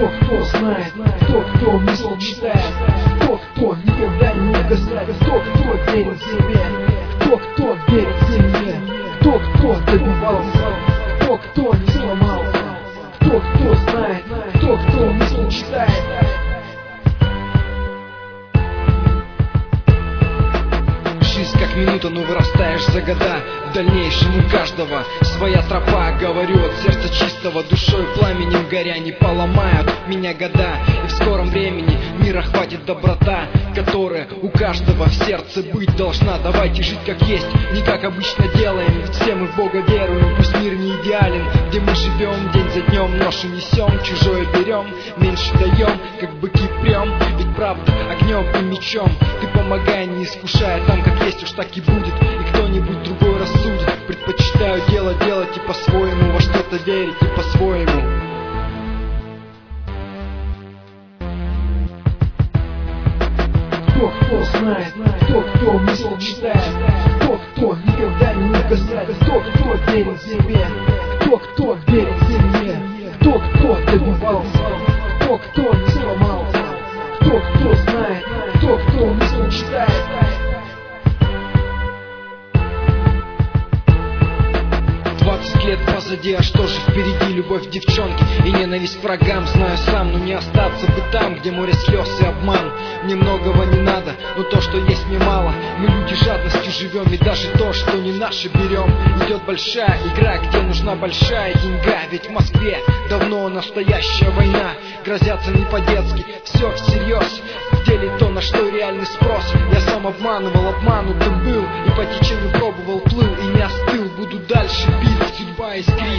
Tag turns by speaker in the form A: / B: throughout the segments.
A: кто знает, кто мысль читает, кто никогда не угасает, кто верит себе, кто верит семье, кто добивался, кто не сломался, кто знает, кто мысль читает.
B: Жизнь как минута, но вырастаешь за года. В дальнейшем у каждого своя тропа. Говорю от сердца чистого, душой пламенем горя. Не поломают меня года, и в скором времени мира хватит доброта, которая у каждого в сердце быть должна. Давайте жить как есть, не как обычно делаем. Ведь все мы в Бога веруем, пусть мир не идеален. Где мы живем, день за днем ношу несем, чужое берем, меньше даем, как быки прем. Ведь правда огнем и мечом. Ты помогай, не искушая, там как есть уж так и будет, и кто-нибудь другой рассудит. Предпочитаю дело делать и по-своему, во что-то верить и по-своему.
A: Кто знает, кто мысль читает, кто никогда не угасает, кто верит себе, кто верит семье, кто добивался, кто не сломался, кто знает, кто мысль читает.
B: 20 лет позади, а что же впереди? Любовь девчонки и ненависть к врагам. Знаю сам, но не остаться бы там, где море слез и обман. Мне многого не надо, но то, что есть, мне мало. Мы люди жадностью живем, и даже то, что не наше, берем. Идет большая игра, где нужна большая деньга. Ведь в Москве давно настоящая война. Грозятся не по-детски, все всерьез. В деле то, на что реальный спрос. Я сам обманывал, обманутым был, и по течению пробовал, плыл и не остыл. Буду дальше бить, судьба искрит.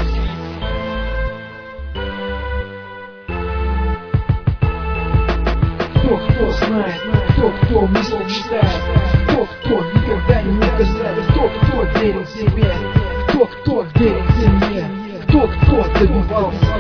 A: Кто знает, кто мысль читает, кто никогда не угасает, кто верит себе, кто верит семье, кто добивался,